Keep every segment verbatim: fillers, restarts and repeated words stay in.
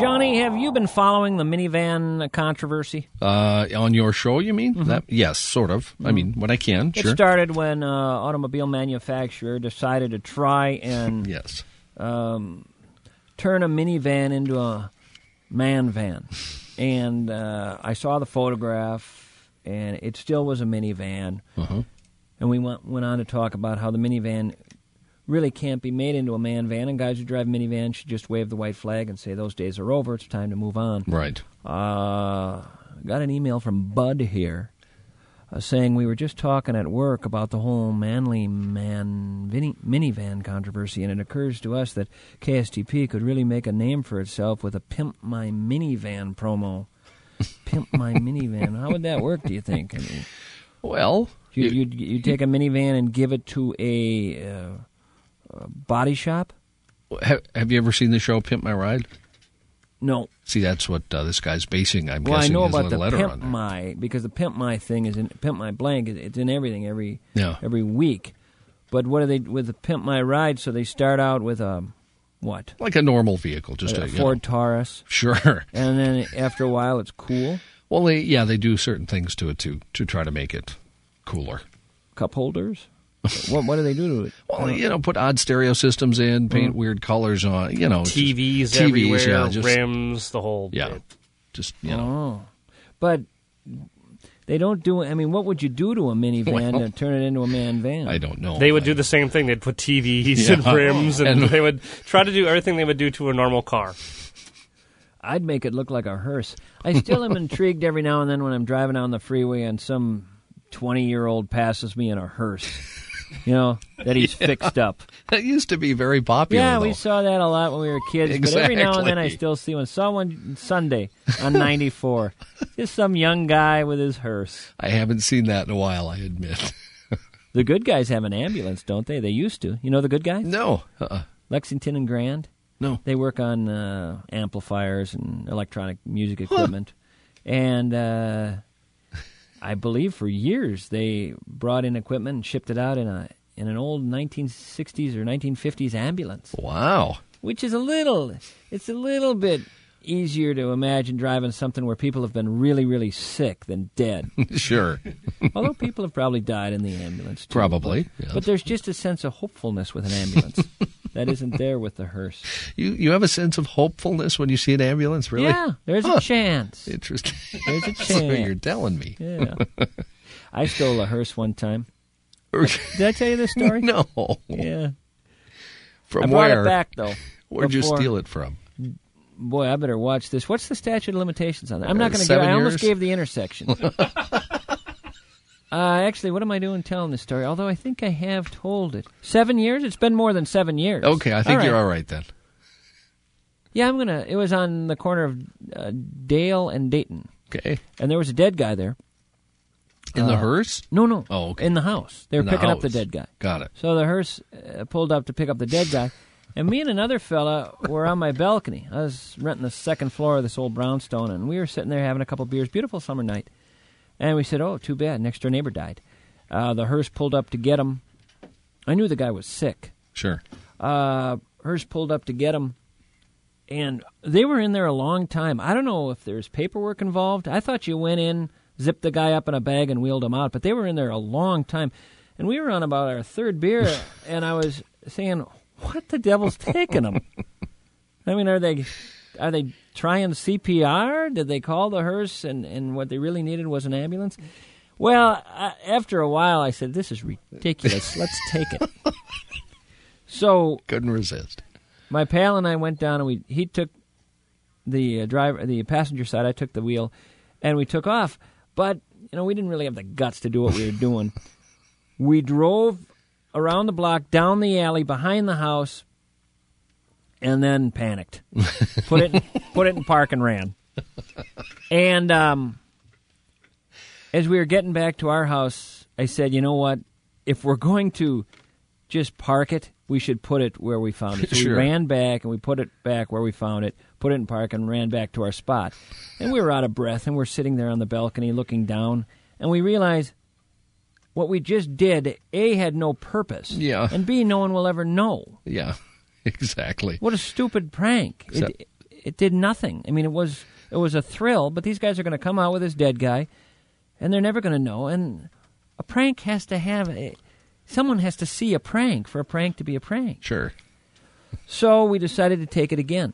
Johnny, have you been following the minivan controversy? Uh, on your show, you mean? Mm-hmm. That, yes, sort of. Mm-hmm. I mean, when I can, it sure. It started when uh, automobile manufacturer decided to try and yes. um, turn a minivan into a man van. And uh, I saw the photograph, and it still was a minivan. Uh-huh. And we went, went on to talk about how the minivan really can't be made into a man van, and guys who drive minivans should just wave the white flag and say those days are over, it's time to move on. Right. Uh, got an email from Bud here uh, saying we were just talking at work about the whole manly man mini- minivan controversy, and it occurs to us that K S T P could really make a name for itself with a Pimp My Minivan promo. Pimp My Minivan. How would that work, do you think? I mean, well... You, you'd, you'd take a minivan and give it to a... Uh, Uh, body shop? Have, have you ever seen the show Pimp My Ride? No. See, that's what uh, this guy's basing, I'm well, guessing, I know his about little the letter Pimp on there. My, because the Pimp My thing is in Pimp My Blank, it's in everything every yeah. every week. But what are they with the Pimp My Ride? So they start out with a, what? Like a normal vehicle, just a, a, a you Ford know. Taurus. Sure. And then after a while, it's cool. Well, they yeah, they do certain things to it to to try to make it cooler. Cup holders? what what do they do to it? Well, you know, put odd stereo systems in, paint mm. weird colors on, you know. T Vs just, everywhere, T Vs, yeah, just, rims, the whole yeah, bit. Just, you know. Oh. But they don't do, I mean, what would you do to a minivan well, to turn it into a man van? I don't know. They would I, do the same thing. They'd put T Vs yeah. and rims, and, and they would try to do everything they would do to a normal car. I'd make it look like a hearse. I still am intrigued every now and then when I'm driving down the freeway and some twenty-year-old passes me in a hearse. You know, that he's yeah. fixed up. That used to be very popular, Yeah, though. we saw that a lot when we were kids. Exactly. But every now and then I still see one. Saw one Sunday on ninety-four. Just some young guy with his hearse. I haven't seen that in a while, I admit. The good guys have an ambulance, don't they? They used to. You know the good guys? No. Uh-uh. Lexington and Grand? No. They work on uh, amplifiers and electronic music equipment. Huh. And... Uh, I believe for years they brought in equipment and shipped it out in a in an old nineteen sixties or nineteen fifties ambulance. Wow. Which is a little, it's a little bit easier to imagine driving something where people have been really, really sick than dead. Sure. Although people have probably died in the ambulance, too. Probably. But, yes. but there's just a sense of hopefulness with an ambulance. That isn't there with the hearse. You you have a sense of hopefulness when you see an ambulance, really? Yeah, there's huh. a chance. Interesting. There's a chance. So you're telling me. Yeah. I stole a hearse one time. Did I tell you this story? No. Yeah. From I brought where? it back, though. Where'd before. you steal it from? Boy, I better watch this. What's the statute of limitations on that? I'm not Uh, going to give. I seven almost years? gave the intersection. Uh, actually, what am I doing telling this story? Although I think I have told it. Seven years? It's been more than seven years. Okay, I think all right. you're all right then. Yeah, I'm going to... It was on the corner of uh, Dale and Dayton. Okay. And there was a dead guy there. In uh, the hearse? No, no. Oh, okay. In the house. They were In the picking up house. the dead guy. Got it. So the hearse uh, pulled up to pick up the dead guy. And me and another fella were on my balcony. I was renting the second floor of this old brownstone, and we were sitting there having a couple beers. Beautiful summer night. And we said, oh, too bad. Next door neighbor died. Uh, the hearse pulled up to get him. I knew the guy was sick. Sure. Uh, hearse pulled up to get him. And they were in there a long time. I don't know if there's paperwork involved. I thought you went in, zipped the guy up in a bag, and wheeled him out. But they were in there a long time. And we were on about our third beer, and I was saying, what the devil's taking them? I mean, are they are they trying C P R? Did they call the hearse, and, and what they really needed was an ambulance? Well, I, after a while, I said, this is ridiculous. Let's take it. So couldn't resist. My pal and I went down, and we he took the uh, driver, the passenger side. I took the wheel, and we took off. But you know, we didn't really have the guts to do what we were doing. We drove around the block, down the alley, behind the house, and then panicked. Put it, in, put it in park and ran. And um, as we were getting back to our house, I said, you know what? If we're going to just park it, we should put it where we found it. So Sure. we ran back, and we put it back where we found it, put it in park, and ran back to our spot. And we were out of breath, and we're sitting there on the balcony looking down, and we realized what we just did, A, had no purpose, Yeah. and B, no one will ever know. Yeah, exactly. What a stupid prank. Except- It, it did nothing. I mean, it was it was a thrill, but these guys are going to come out with this dead guy, and they're never going to know. And a prank has to have a, someone has to see a prank for a prank to be a prank. Sure. So we decided to take it again.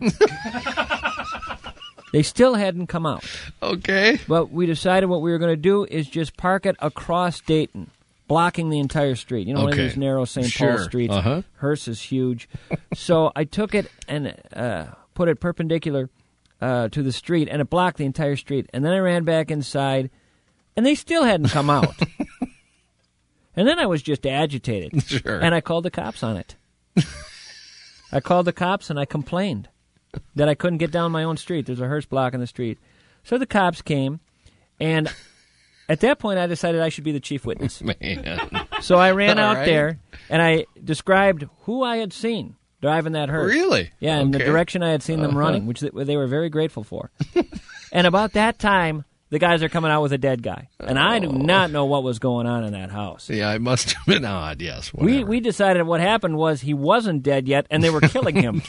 They still hadn't come out. Okay. But we decided what we were going to do is just park it across Dayton, blocking the entire street. You know, one of Okay. these narrow Saint Sure. Paul streets. Uh-huh. Hearst is huge. So I took it and uh, put it perpendicular uh, to the street, and it blocked the entire street. And then I ran back inside, and they still hadn't come out. And then I was just agitated. Sure. And I called the cops on it. I called the cops, and I complained that I couldn't get down my own street. There's a Hearst block in the street. So the cops came, and at that point I decided I should be the chief witness. Man. So I ran All out right. there, and I described who I had seen driving that Hearst. Really? Yeah, and the Okay. direction I had seen them Uh-huh. running, which they they were very grateful for. And about that time, the guys are coming out with a dead guy. And I do not know what was going on in that house. Yeah, it must have been odd, yes. We whatever. we decided what happened was he wasn't dead yet, and they were killing him.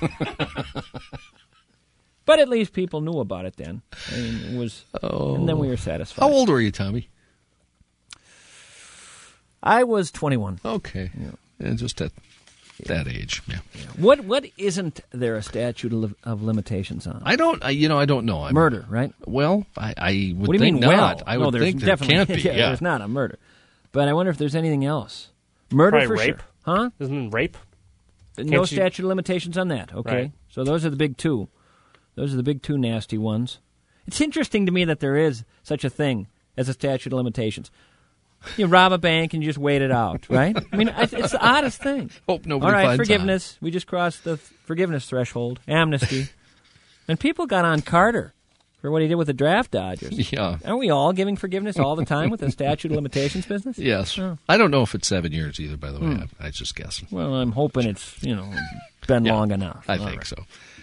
But at least people knew about it then. I mean, it was, Oh. and then we were satisfied. How old were you, Tommy? I was twenty-one. Okay. Yeah, just at that age. Yeah. What what isn't there a statute of, of limitations on? I don't, I, you know, I don't know. I'm, Murder, right? Well, I, I would What do you think mean? not. Well, I no, would there's think there definitely can't be. yeah, Yeah. there's not a murder. But I wonder if there's anything else. Murder Probably for rape. sure, huh? Isn't it rape? No you- statute of limitations on that. Okay, Right. so those are the big two. Those are the big two nasty ones. It's interesting to me that there is such a thing as a statute of limitations. You rob a bank and you just wait it out, right? I mean, it's it's the oddest thing. Hope nobody All right, finds forgiveness. We just crossed the th- forgiveness threshold. Amnesty. And people got on Carter for what he did with the draft dodgers. out. Yeah. Aren't we all giving forgiveness all the time with the statute of limitations business? Yes. Oh. I don't know if it's seven years either, by the way. Hmm. I, I was just guessing. Well, I'm hoping it's, you know, been Yeah, long enough. I All think right. so.